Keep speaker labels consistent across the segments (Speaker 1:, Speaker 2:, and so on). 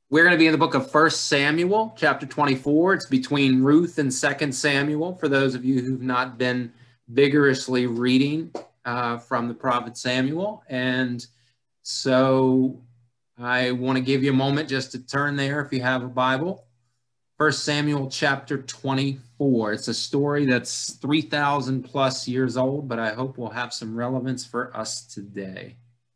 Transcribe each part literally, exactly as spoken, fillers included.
Speaker 1: We're going to be in the book of First Samuel, chapter twenty-four. It's between Ruth and Second Samuel, for those of you who've not been vigorously reading uh, from the prophet Samuel. And so I want to give you a moment just to turn there if you have a Bible. First Samuel chapter twenty-four. It's a story that's three thousand plus years old, but I hope will have some relevance for us today.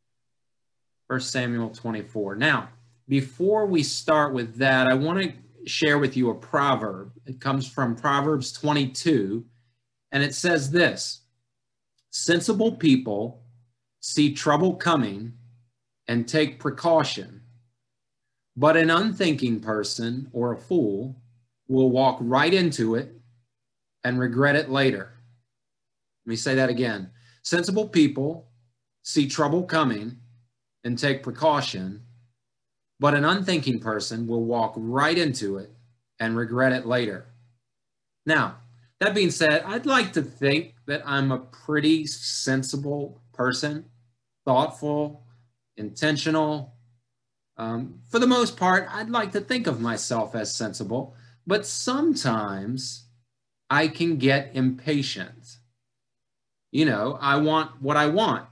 Speaker 1: First Samuel twenty-four. Now, before we start with that, I want to share with you a proverb. It comes from Proverbs twenty-two, and it says this: sensible people see trouble coming and take precaution, but an unthinking person or a fool will walk right into it and regret it later. Let me say that again. Sensible people see trouble coming and take precaution, but an unthinking person will walk right into it and regret it later. Now, that being said, I'd like to think that I'm a pretty sensible person, thoughtful, intentional. Um, for the most part, I'd like to think of myself as sensible, but sometimes I can get impatient. You know, I want what I want,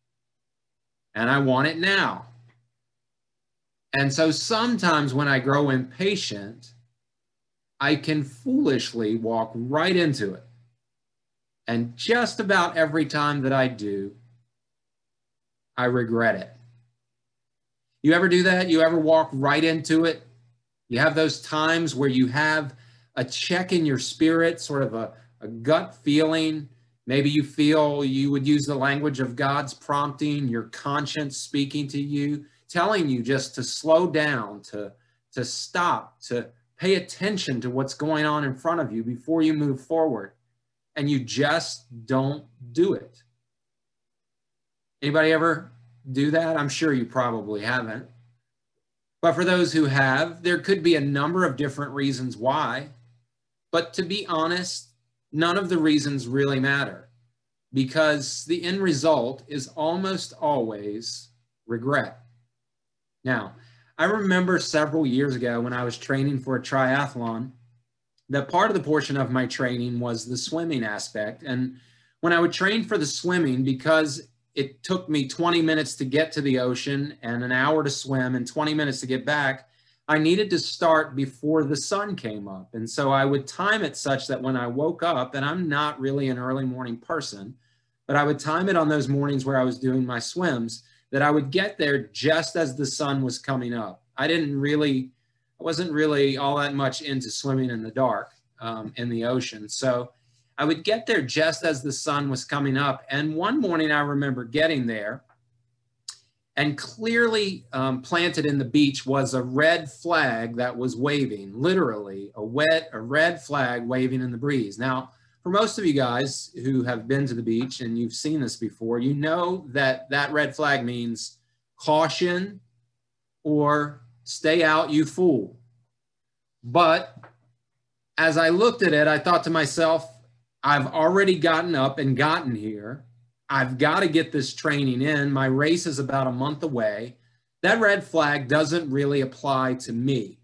Speaker 1: and I want it now. And so sometimes when I grow impatient, I can foolishly walk right into it. And just about every time that I do, I regret it. You ever do that? You ever walk right into it? You have those times where you have a check in your spirit, sort of a, a gut feeling. Maybe you feel you would use the language of God's prompting, your conscience speaking to you, telling you just to slow down, to, to stop, to pay attention to what's going on in front of you before you move forward. And you just don't do it. Anybody ever do that? I'm sure you probably haven't. But for those who have, there could be a number of different reasons why. But to be honest, none of the reasons really matter, because the end result is almost always regret. Now, I remember several years ago when I was training for a triathlon, that part of the portion of my training was the swimming aspect. And when I would train for the swimming, because it took me twenty minutes to get to the ocean and an hour to swim and twenty minutes to get back, I needed to start before the sun came up. And so I would time it such that when I woke up, and I'm not really an early morning person, but I would time it on those mornings where I was doing my swims, that I would get there just as the sun was coming up. I didn't really, I wasn't really all that much into swimming in the dark um, in the ocean. So I would get there just as the sun was coming up. And one morning I remember getting there, and clearly um, planted in the beach was a red flag that was waving, literally a wet, a red flag waving in the breeze. Now, for most of you guys who have been to the beach and you've seen this before, you know that that red flag means caution or stay out, you fool. But as I looked at it, I thought to myself, I've already gotten up and gotten here. I've got to get this training in. My race is about a month away. That red flag doesn't really apply to me.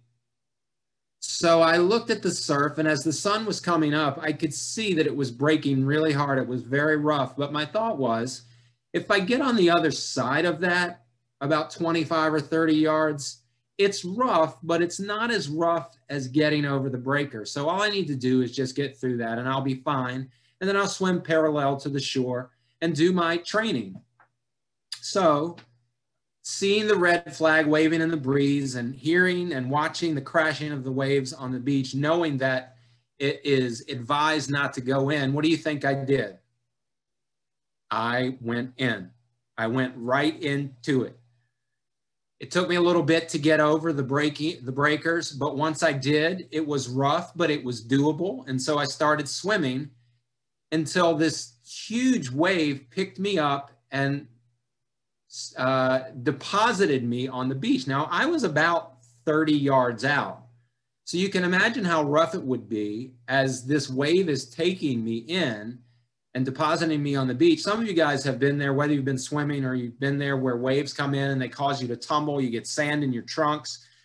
Speaker 1: So I looked at the surf, and as the sun was coming up, I could see that it was breaking really hard. It was very rough. But my thought was, if I get on the other side of that, about twenty-five or thirty yards, it's rough, but it's not as rough as getting over the breaker. So all I need to do is just get through that, and I'll be fine. And then I'll swim parallel to the shore and do my training. So seeing the red flag waving in the breeze and hearing and watching the crashing of the waves on the beach, knowing that it is advised not to go in, what do you think I did? I went in. I went right into it. It took me a little bit to get over the breaking, the breakers, but once I did, it was rough, but it was doable. And so I started swimming until this huge wave picked me up and uh, deposited me on the beach. Now, I was about thirty yards out. So you can imagine how rough it would be as this wave is taking me in and depositing me on the beach. Some of you guys have been there, whether you've been swimming or you've been there where waves come in and they cause you to tumble, you get sand in your trunks,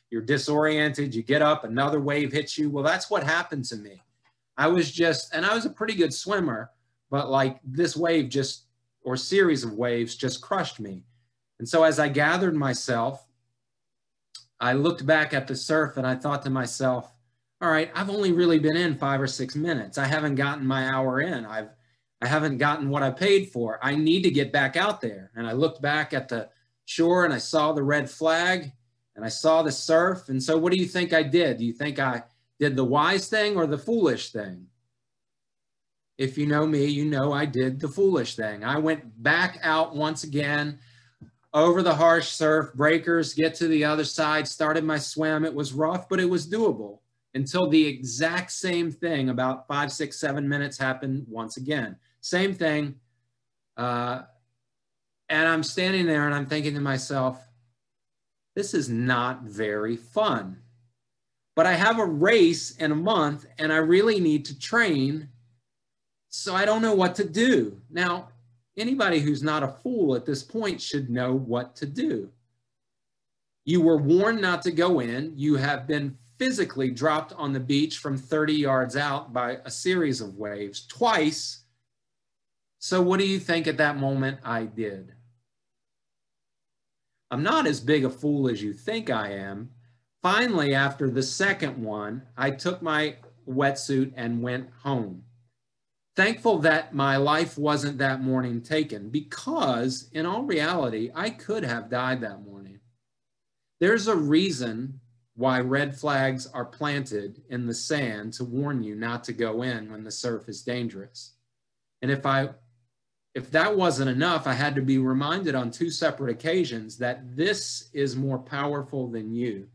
Speaker 1: you're disoriented, you get up, another wave hits you. Well, that's what happened to me. I was just, and I was a pretty good swimmer, but like this wave just, or series of waves just crushed me. And so as I gathered myself, I looked back at the surf and I thought to myself, all right, I've only really been in five or six minutes. I haven't gotten my hour in. I've, I haven't gotten what I paid for. I need to get back out there. And I looked back at the shore and I saw the red flag and I saw the surf. And so what do you think I did? Do you think I did the wise thing or the foolish thing? If you know me, you know I did the foolish thing. I went back out once again over the harsh surf, breakers, get to the other side, started my swim. It was rough, but it was doable until the exact same thing about five, six, seven minutes happened once again. Same thing. Uh, and I'm standing there and I'm thinking to myself, this is not very fun. But I have a race in a month and I really need to train. So I don't know what to do. Now, anybody who's not a fool at this point should know what to do. You were warned not to go in. You have been physically dropped on the beach from thirty yards out by a series of waves twice. So what do you think at that moment I did? I'm not as big a fool as you think I am. Finally, after the second one, I took my wetsuit and went home. Thankful that my life wasn't that morning taken, because in all reality, I could have died that morning. There's a reason why red flags are planted in the sand to warn you not to go in when the surf is dangerous. And if I, if that wasn't enough, I had to be reminded on two separate occasions that this is more powerful than you.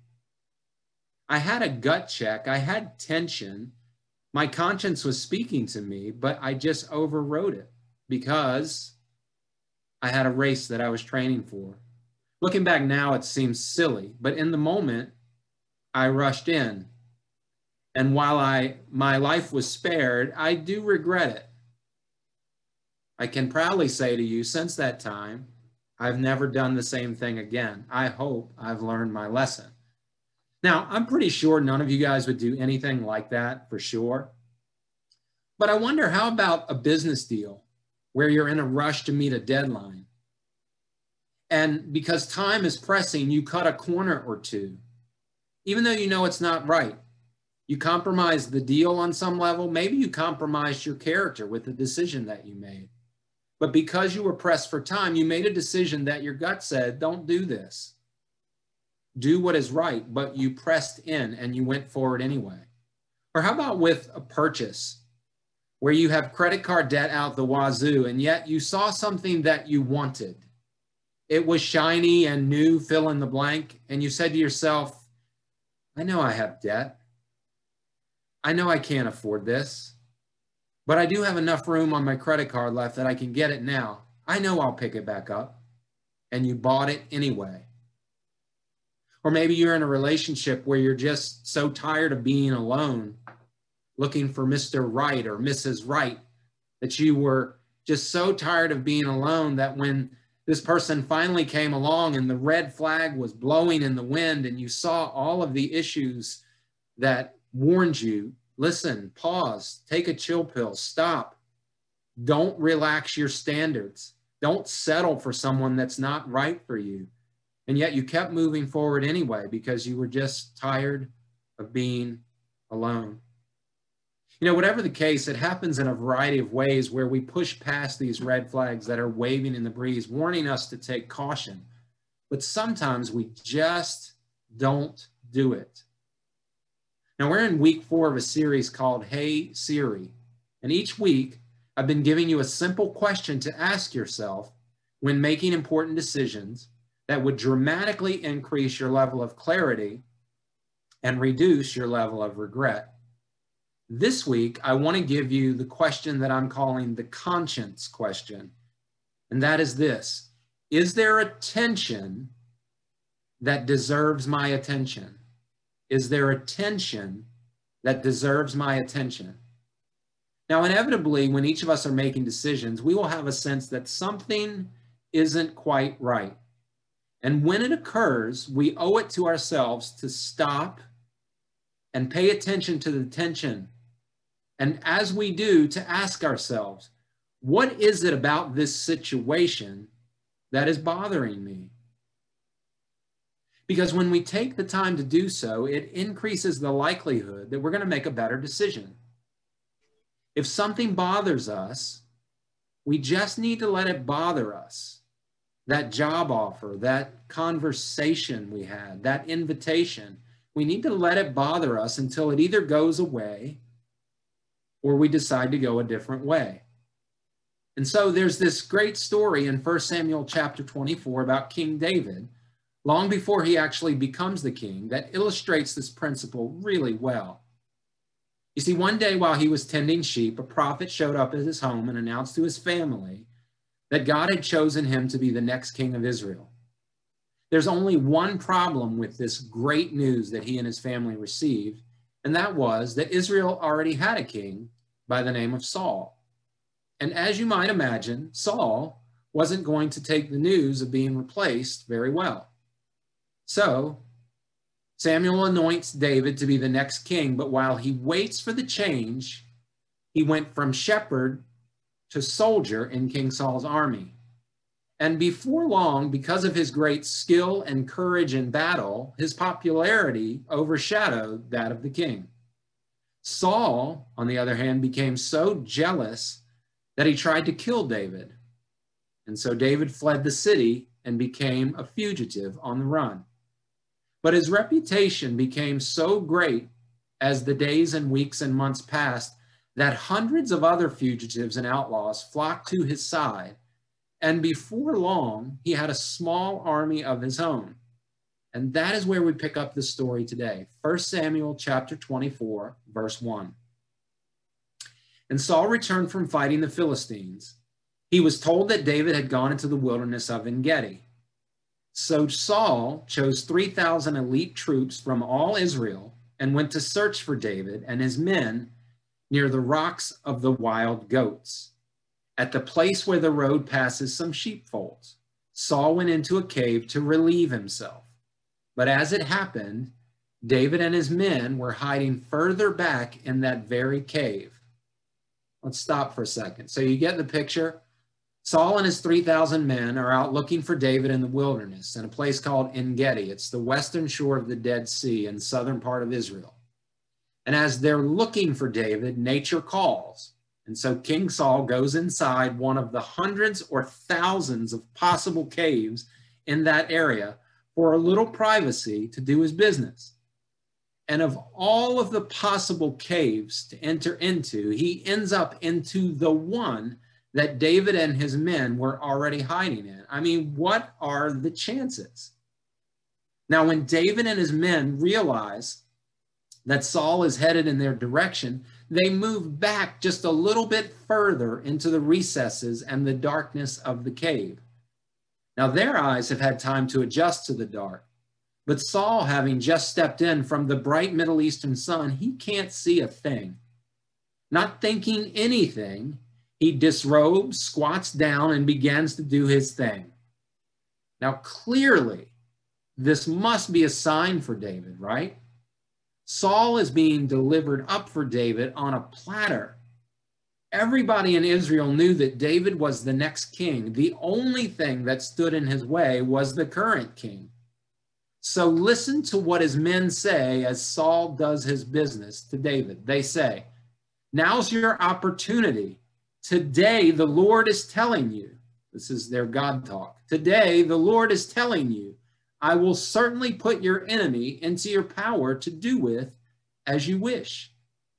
Speaker 1: I had a gut check. I had tension. My conscience was speaking to me, but I just overrode it because I had a race that I was training for. Looking back now, it seems silly, but in the moment, I rushed in. And while I, my life was spared, I do regret it. I can proudly say to you, since that time, I've never done the same thing again. I hope I've learned my lesson. Now, I'm pretty sure none of you guys would do anything like that for sure. But I wonder, how about a business deal where you're in a rush to meet a deadline? And because time is pressing, you cut a corner or two, even though you know it's not right. You compromise the deal on some level. Maybe you compromised your character with the decision that you made. But because you were pressed for time, you made a decision that your gut said, don't do this. Do what is right, but you pressed in and you went forward anyway. Or how about with a purchase where you have credit card debt out the wazoo and yet you saw something that you wanted. It was shiny and new, fill in the blank, and you said to yourself, I know I have debt. I know I can't afford this, but I do have enough room on my credit card left that I can get it now. I know I'll pick it back up. And you bought it anyway. Or maybe you're in a relationship where you're just so tired of being alone, looking for Mister Right or Missus Right, that you were just so tired of being alone that when this person finally came along and the red flag was blowing in the wind and you saw all of the issues that warned you, listen, pause, take a chill pill, stop. Don't relax your standards. Don't settle for someone that's not right for you. And yet you kept moving forward anyway because you were just tired of being alone. You know, whatever the case, it happens in a variety of ways where we push past these red flags that are waving in the breeze, warning us to take caution. But sometimes we just don't do it. Now, we're in week four of a series called Hey Siri. And each week, I've been giving you a simple question to ask yourself when making important decisions that would dramatically increase your level of clarity and reduce your level of regret. This week, I want to give you the question that I'm calling the conscience question. And that is this: is there a tension that deserves my attention? Is there a tension that deserves my attention? Now, inevitably, when each of us are making decisions, we will have a sense that something isn't quite right. And when it occurs, we owe it to ourselves to stop and pay attention to the tension. And as we do, to ask ourselves, what is it about this situation that is bothering me? Because when we take the time to do so, it increases the likelihood that we're going to make a better decision. If something bothers us, we just need to let it bother us. That job offer, that conversation we had, that invitation, we need to let it bother us until it either goes away or we decide to go a different way. And so there's this great story in First Samuel chapter twenty-four about King David, long before he actually becomes the king, that illustrates this principle really well. You see, one day while he was tending sheep, a prophet showed up at his home and announced to his family that God had chosen him to be the next king of Israel. There's only one problem with this great news that he and his family received, and that was that Israel already had a king by the name of Saul. And as you might imagine, Saul wasn't going to take the news of being replaced very well. So Samuel anoints David to be the next king, but while he waits for the change, he went from shepherd to soldier in King Saul's army. And before long, because of his great skill and courage in battle, his popularity overshadowed that of the king. Saul, on the other hand, became so jealous that he tried to kill David. And so David fled the city and became a fugitive on the run. But his reputation became so great as the days and weeks and months passed that hundreds of other fugitives and outlaws flocked to his side. And before long, he had a small army of his own. And that is where we pick up the story today. First Samuel chapter twenty-four, verse one. And Saul returned from fighting the Philistines. He was told that David had gone into the wilderness of En-Gedi. So Saul chose three thousand elite troops from all Israel and went to search for David and his men near the rocks of the wild goats, at the place where the road passes some sheepfolds. Saul went into a cave to relieve himself. But as it happened, David and his men were hiding further back in that very cave. Let's stop for a second. So you get the picture? Saul and his three thousand men are out looking for David in the wilderness in a place called En-Gedi. It's the western shore of the Dead Sea in the southern part of Israel. And as they're looking for David, nature calls. And so King Saul goes inside one of the hundreds or thousands of possible caves in that area for a little privacy to do his business. And of all of the possible caves to enter into, he ends up into the one that David and his men were already hiding in. I mean, what are the chances? Now, when David and his men realize that Saul is headed in their direction, they move back just a little bit further into the recesses and the darkness of the cave. Now, their eyes have had time to adjust to the dark, but Saul, having just stepped in from the bright Middle Eastern sun, he can't see a thing. Not thinking anything, he disrobes, squats down, and begins to do his thing. Now, clearly, this must be a sign for David, right? Saul is being delivered up for David on a platter. Everybody in Israel knew that David was the next king. The only thing that stood in his way was the current king. So listen to what his men say as Saul does his business to David. They say, "Now's your opportunity. Today the Lord is telling you," this is their God talk, "today the Lord is telling you, I will certainly put your enemy into your power to do with as you wish."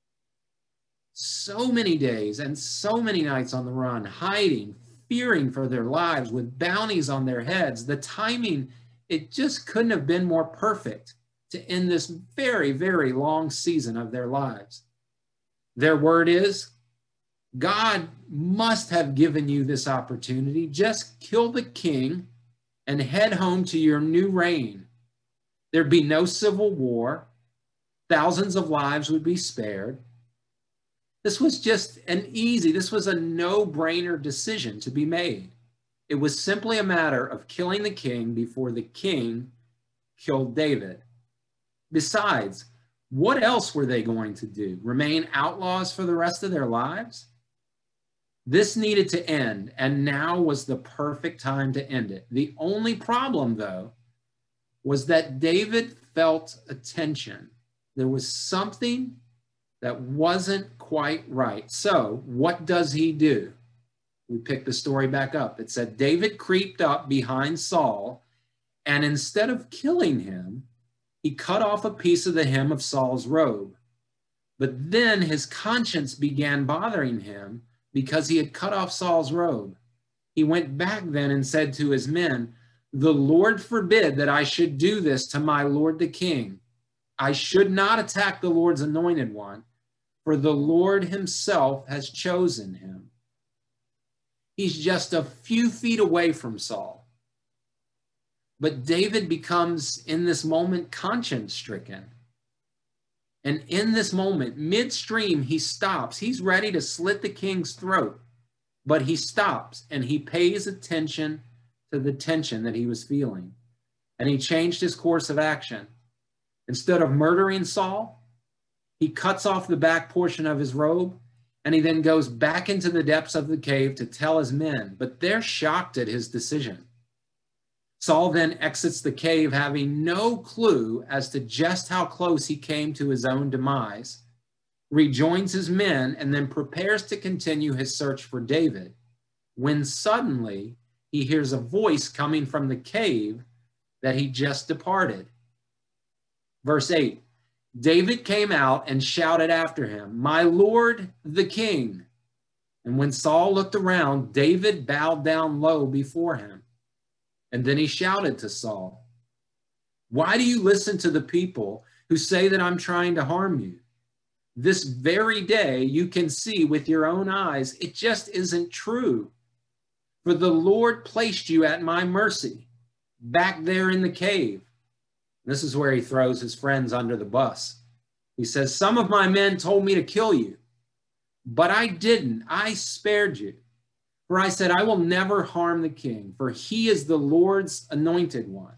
Speaker 1: So many days and so many nights on the run, hiding, fearing for their lives with bounties on their heads. The timing, it just couldn't have been more perfect to end this very, very long season of their lives. Their word is, God must have given you this opportunity. Just kill the king and head home to your new reign. There'd be no civil war. Thousands of lives would be spared. This was just an easy, this was a no-brainer decision to be made. It was simply a matter of killing the king before the king killed David. Besides, what else were they going to do? Remain outlaws for the rest of their lives? This needed to end, and now was the perfect time to end it. The only problem, though, was that David felt a tension. There was something that wasn't quite right. So what does he do? We pick the story back up. It said, David creeped up behind Saul, and instead of killing him, he cut off a piece of the hem of Saul's robe. But then his conscience began bothering him because he had cut off Saul's robe. He went back then and said to his men, the Lord forbid that I should do this to my lord the king. I should not attack the Lord's anointed one, for the Lord himself has chosen him. He's just a few feet away from Saul. But David becomes, in this moment, conscience-stricken. And in this moment, midstream, he stops. He's ready to slit the king's throat. But he stops and he pays attention to the tension that he was feeling. And he changed his course of action. Instead of murdering Saul, he cuts off the back portion of his robe, and he then goes back into the depths of the cave to tell his men, but they're shocked at his decision. Saul then exits the cave, having no clue as to just how close he came to his own demise, rejoins his men, and then prepares to continue his search for David, when suddenly he hears a voice coming from the cave that he just departed. Verse eight, David came out and shouted after him, my lord, the king. And when Saul looked around, David bowed down low before him. And then he shouted to Saul, why do you listen to the people who say that I'm trying to harm you? This very day you can see with your own eyes, it just isn't true. For the Lord placed you at my mercy, back there in the cave. This is where he throws his friends under the bus. He says, some of my men told me to kill you, but I didn't. I spared you. For I said, I will never harm the king, for he is the Lord's anointed one.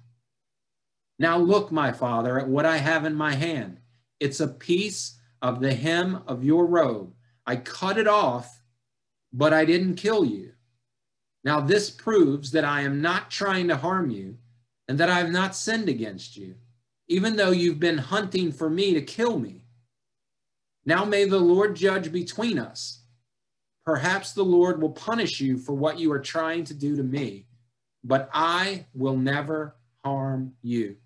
Speaker 1: Now look, my father, at what I have in my hand. It's a piece of the hem of your robe. I cut it off, but I didn't kill you. Now this proves that I am not trying to harm you, and that I have not sinned against you, even though you've been hunting for me to kill me. Now may the Lord judge between us. Perhaps the Lord will punish you for what you are trying to do to me, but I will never harm you.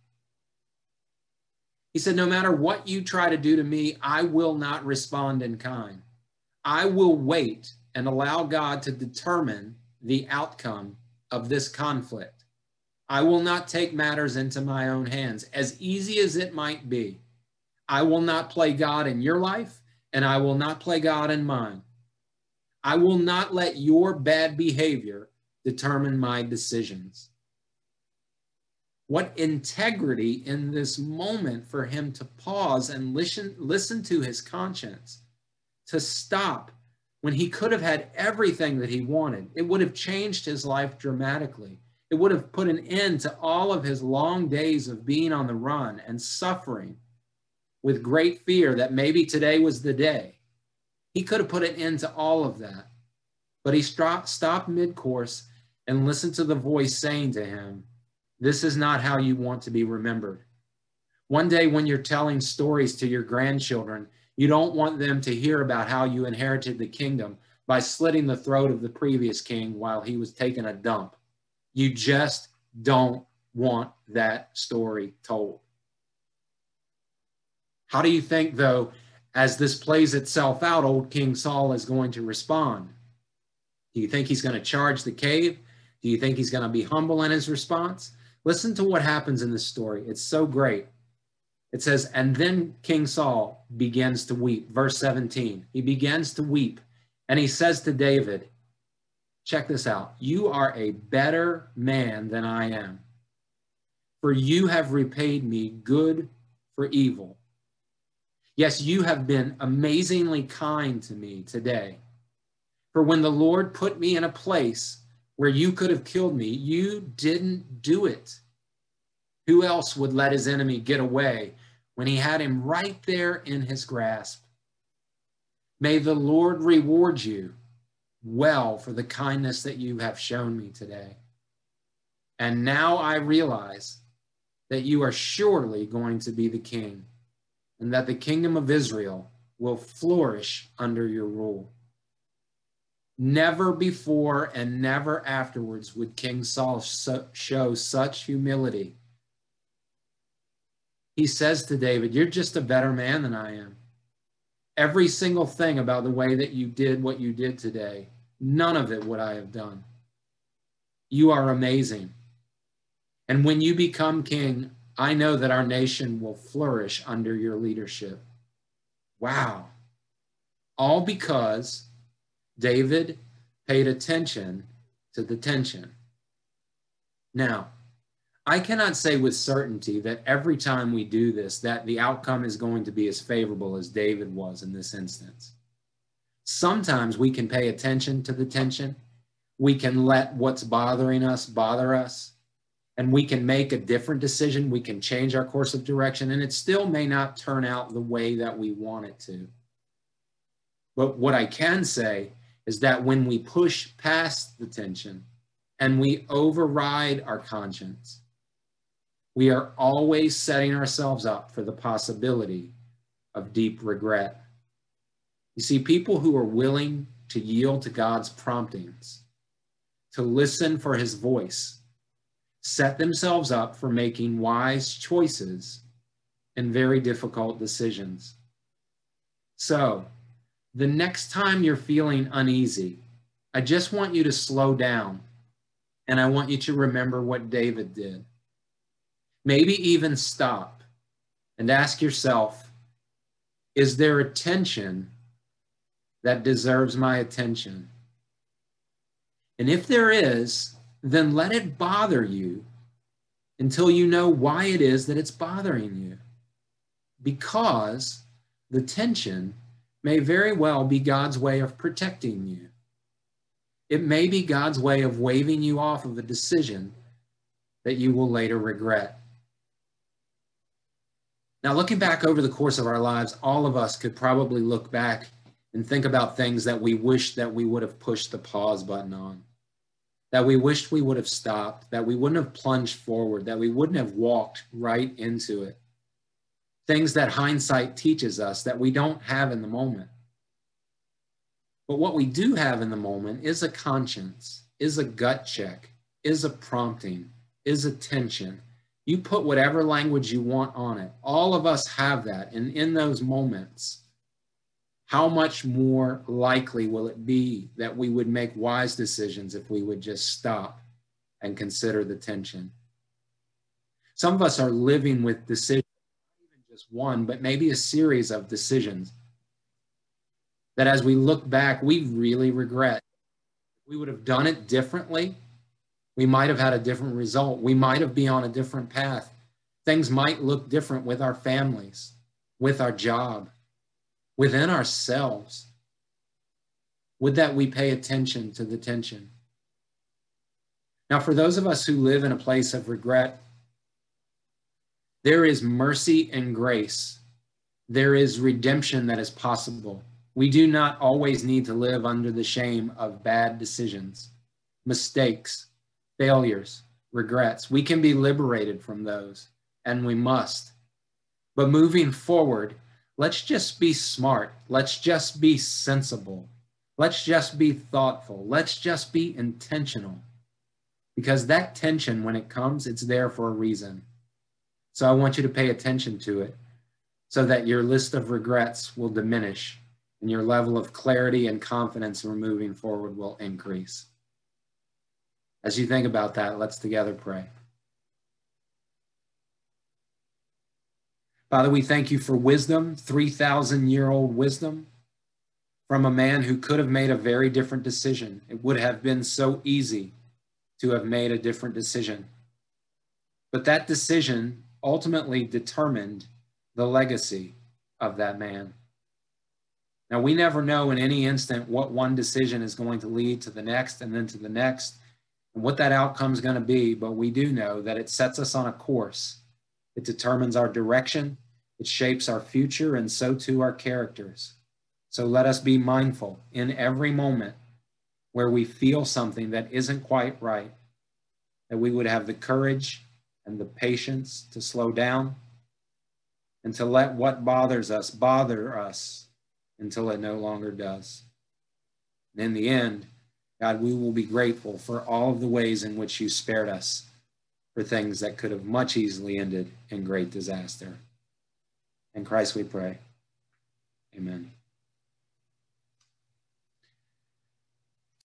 Speaker 1: He said, no matter what you try to do to me, I will not respond in kind. I will wait and allow God to determine the outcome of this conflict. I will not take matters into my own hands, as easy as it might be. I will not play God in your life, and I will not play God in mine. I will not let your bad behavior determine my decisions. What integrity in this moment for him to pause and listen, listen to his conscience, to stop when he could have had everything that he wanted. It would have changed his life dramatically. It would have put an end to all of his long days of being on the run and suffering with great fear that maybe today was the day. He could have put an end to all of that. But he stopped, stopped mid-course and listened to the voice saying to him, this is not how you want to be remembered. One day when you're telling stories to your grandchildren, you don't want them to hear about how you inherited the kingdom by slitting the throat of the previous king while he was taking a dump. You just don't want that story told. How do you think, though, as this plays itself out, old King Saul is going to respond? Do you think he's going to charge the cave? Do you think he's going to be humble in his response? Listen to what happens in this story. It's so great. It says, and then King Saul begins to weep. Verse seventeen, he begins to weep, and he says to David, check this out, you are a better man than I am, for you have repaid me good for evil. Yes, you have been amazingly kind to me today. For when the Lord put me in a place where you could have killed me, you didn't do it. Who else would let his enemy get away when he had him right there in his grasp? May the Lord reward you well for the kindness that you have shown me today. And now I realize that you are surely going to be the king, and that the kingdom of Israel will flourish under your rule. Never before and never afterwards would King Saul show such humility. He says to David, you're just a better man than I am. Every single thing about the way that you did what you did today, none of it would I have done. You are amazing. And when you become king, I know that our nation will flourish under your leadership. Wow. All because David paid attention to the tension. Now, I cannot say with certainty that every time we do this, that the outcome is going to be as favorable as David was in this instance. Sometimes we can pay attention to the tension. We can let what's bothering us bother us, and we can make a different decision. We can change our course of direction, and it still may not turn out the way that we want it to. But what I can say is that when we push past the tension and we override our conscience, we are always setting ourselves up for the possibility of deep regret. You see, people who are willing to yield to God's promptings, to listen for his voice, set themselves up for making wise choices and very difficult decisions. So, the next time you're feeling uneasy, I just want you to slow down, and I want you to remember what David did. Maybe even stop and ask yourself, is there a tension that deserves my attention? And if there is, then let it bother you until you know why it is that it's bothering you. Because the tension may very well be God's way of protecting you. It may be God's way of waving you off of a decision that you will later regret. Now, looking back over the course of our lives, all of us could probably look back and think about things that we wish that we would have pushed the pause button on, that we wished we would have stopped, that we wouldn't have plunged forward, that we wouldn't have walked right into it. Things that hindsight teaches us that we don't have in the moment. But what we do have in the moment is a conscience, is a gut check, is a prompting, is a tension. You put whatever language you want on it. All of us have that. And in those moments, how much more likely will it be that we would make wise decisions if we would just stop and consider the tension? Some of us are living with decisions, not even just one, but maybe a series of decisions that as we look back, we really regret. If we would have done it differently, we might have had a different result. We might have been on a different path. Things might look different with our families, with our job, within ourselves. Would that we pay attention to the tension? Now, for those of us who live in a place of regret, there is mercy and grace. There is redemption that is possible. We do not always need to live under the shame of bad decisions, mistakes, failures, regrets. We can be liberated from those, and we must. But moving forward, let's just be smart. Let's just be sensible. Let's just be thoughtful. Let's just be intentional. Because that tension, when it comes, it's there for a reason. So I want you to pay attention to it so that your list of regrets will diminish and your level of clarity and confidence in moving forward will increase. As you think about that, let's together pray. Father, we thank you for wisdom, three thousand year old wisdom from a man who could have made a very different decision. It would have been so easy to have made a different decision. But that decision ultimately determined the legacy of that man. Now, we never know in any instant what one decision is going to lead to the next and then to the next. and what that outcome is going to be, but we do know that it sets us on a course. It determines our direction, it shapes our future, and so too our characters. So let us be mindful in every moment where we feel something that isn't quite right, that we would have the courage and the patience to slow down and to let what bothers us bother us until it no longer does. And in the end, God, we will be grateful for all of the ways in which you spared us for things that could have much easily ended in great disaster. In Christ we pray. Amen.